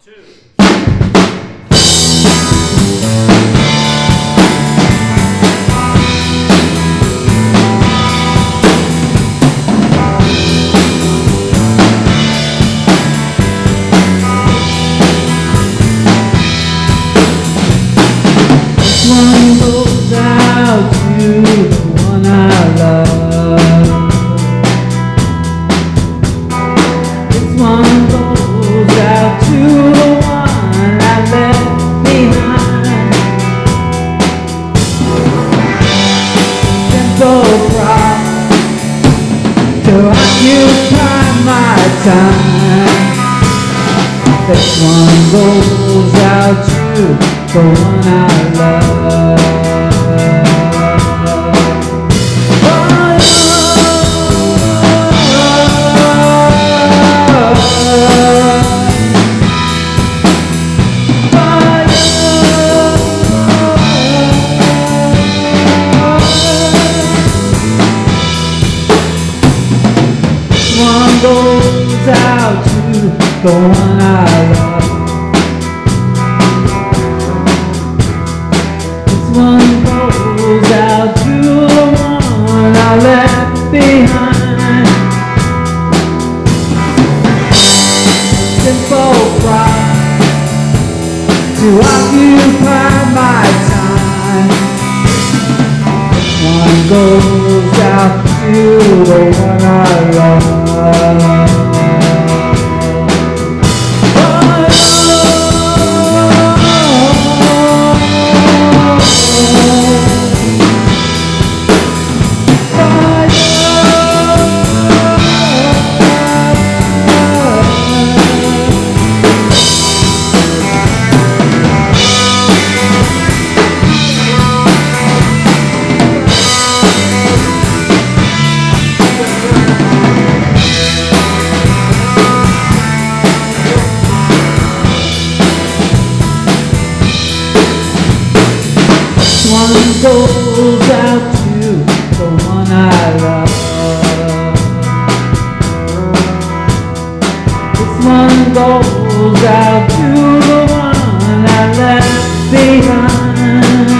One goes out to the one I love. This one goes out to the one I left behind. Simple pride to occupy my time. This one goes out to the one I love. One goes out to the one I love. One goes out to the one I left behind. Simple pride to occupy my time. One goes out to the one I love. One goes out to the one I love. This one goes out to the one I left behind.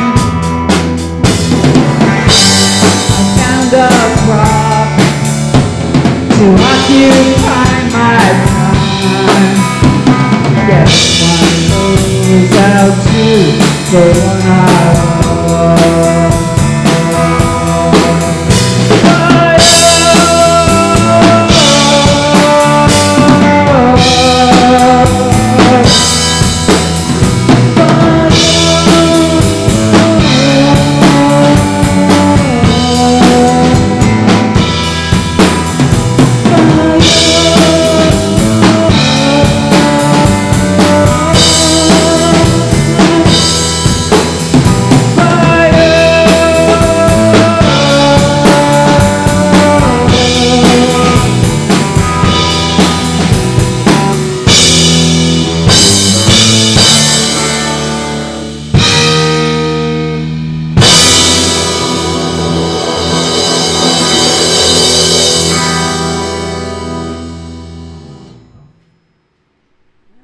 I found a prop to occupy my time. Yes, one goes out to the one I love.